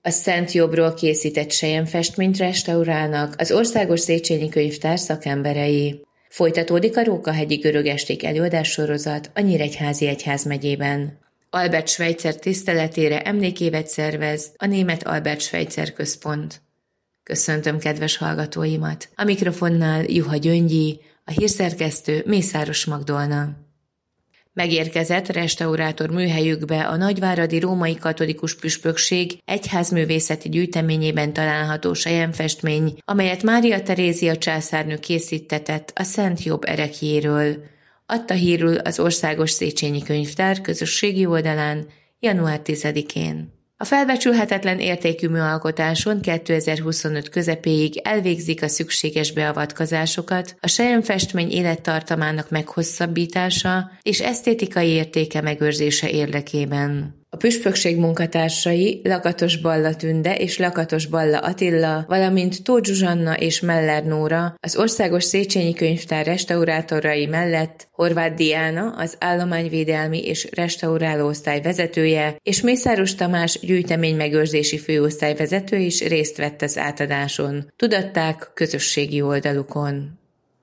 A Szent Jobbról készített selyemfestményt restaurálnak az Országos Széchenyi Könyvtár szakemberei. Folytatódik a Rókahegyi Görögesték előadássorozat a Nyíregyházi Egyházmegyében. Albert Schweitzer tiszteletére emlékévet szervez a Német Albert Schweitzer Központ. Köszöntöm kedves hallgatóimat! A mikrofonnál Juha Gyöngyi, a hírszerkesztő Mészáros Magdolna. Megérkezett restaurátor műhelyükbe a nagyváradi római katolikus püspökség egyházművészeti gyűjteményében található selyemfestmény, amelyet Mária Terézia császárnő készítetett a Szent Jobb ereklyéről. Adta hírül az Országos Széchenyi Könyvtár közösségi oldalán január 10-én. A felbecsülhetetlen értékű műalkotáson 2025 közepéig elvégzik a szükséges beavatkozásokat, a selyemfestmény élettartamának meghosszabbítása és esztétikai értéke megőrzése érdekében. A püspökség munkatársai Lakatos Balla Tünde és Lakatos Balla Attila, valamint Tóth Zsuzsanna és Meller Nóra, az Országos Széchenyi Könyvtár restaurátorai mellett Horváth Diana, az állományvédelmi és restauráló osztály vezetője, és Mészáros Tamás gyűjteménymegőrzési főosztály vezető is részt vett az átadáson, tudatták közösségi oldalukon.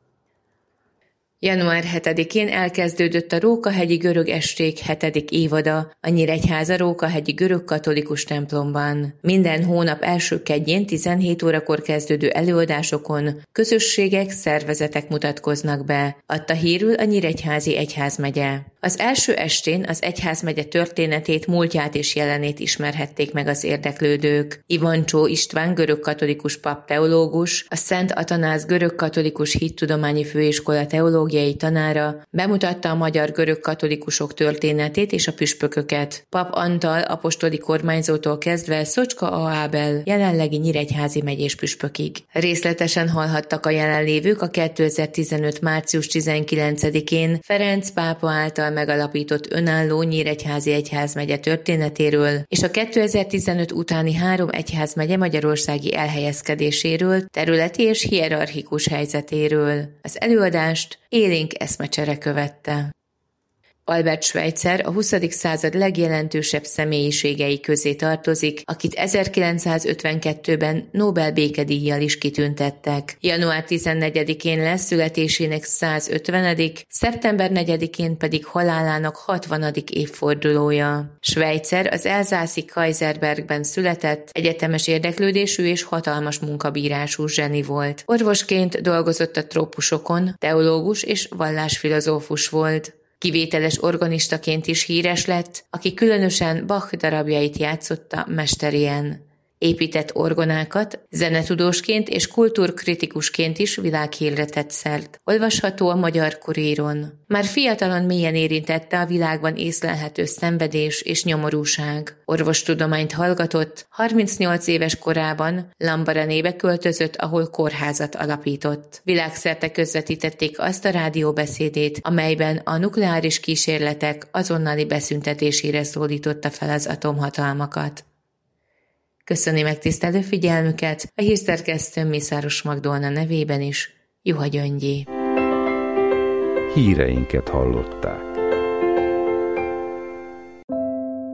Január 7-én elkezdődött a Rókahegyi Görögesték 7. évada a Nyíregyháza Rókahegyi Görögkatolikus templomban. Minden hónap első kedjén 17 órakor kezdődő előadásokon közösségek, szervezetek mutatkoznak be, adta hírül a Nyíregyházi Egyházmegye. Az első estén az egyházmegye történetét, múltját és jelenét ismerhették meg az érdeklődők. Ivancsó István görögkatolikus pap teológus, a Szent Atanáz görögkatolikus hittudományi főiskola teológiai tanára bemutatta a magyar görögkatolikusok történetét és a püspököket. Pap Antal apostoli kormányzótól kezdve Szocska A. Ábel jelenlegi nyíregyházi megyés püspökig. Részletesen hallhattak a jelenlévők a 2015. március 19-én Ferenc pápa által megalapított önálló Nyíregyházi Egyházmegye történetéről és a 2015 utáni 3 egyházmegye magyarországi elhelyezkedéséről, területi és hierarchikus helyzetéről. Az előadást élénk eszmecsere követte. Albert Schweitzer a 20. század legjelentősebb személyiségei közé tartozik, akit 1952-ben Nobel békedíjjal is kitüntettek. Január 14-én lesz születésének 150., szeptember 4-én pedig halálának 60. évfordulója. Schweitzer az elzászi Kaiserbergben született, egyetemes érdeklődésű és hatalmas munkabírású zseni volt. Orvosként dolgozott a trópusokon, teológus és vallásfilozófus volt. Kivételes organistaként is híres lett, aki különösen Bach darabjait játszotta mesterien. Épített orgonákat, zenetudósként és kultúrkritikusként is világhírre tett szert. Olvasható a Magyar Kuríron. Már fiatalon mélyen érintette a világban észlelhető szenvedés és nyomorúság. Orvostudományt hallgatott, 38 éves korában Lambarenébe költözött, ahol kórházat alapított. Világszerte közvetítették azt a rádióbeszédét, amelyben a nukleáris kísérletek azonnali beszüntetésére szólította fel az atomhatalmakat. Köszöni megtisztelő figyelmüket, a hírszerkesztő Mészáros Magdolna nevében is, Juha Gyöngyi. Híreinket hallották.